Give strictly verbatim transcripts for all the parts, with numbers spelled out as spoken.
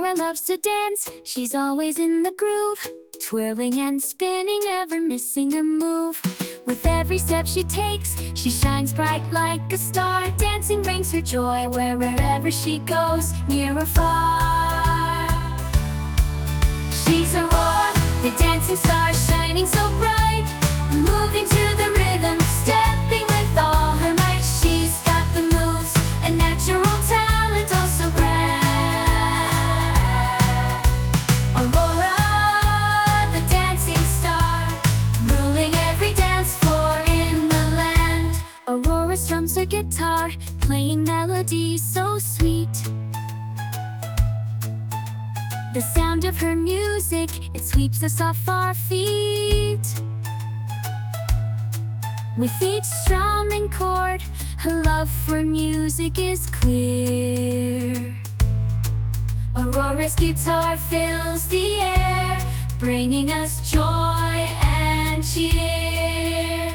Aurora loves to dance, she's always in the groove, twirling and spinning, never missing a move. With every step she takes, she shines bright like a star. Dancing brings her joy wherever she goes, near or far. She's Aurora, the dancing star, shining so bright, moving to the rhythm, stepping with all her might. She's got the moves, a natural talent, also grand. Aurora, the dancing star, ruling every dance floor in the land. Aurora strums her guitar, playing melodies so sweet. The sound of her music, it sweeps us off our feet. With each strum and chord, her love for music is clear. Aurora's guitar fills the air, bringing us joy and cheer.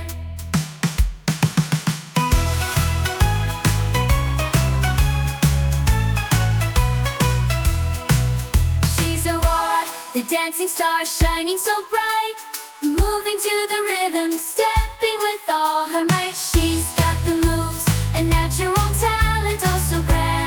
She's Aurora, the dancing star, shining so bright, moving to the rhythm, stepping with all her might. She's got the moves, a natural talent, also grand.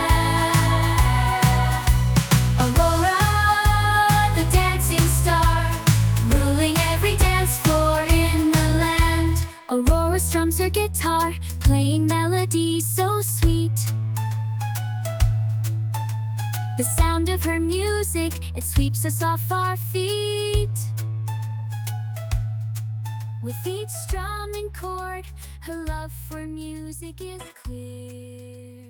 Aurora, the dancing star, ruling every dance floor in the land. Aurora strums her guitar, playing melodies so sweet. The sound of her music, it sweeps us off our feet. With each strum and chord, her love for music is clear.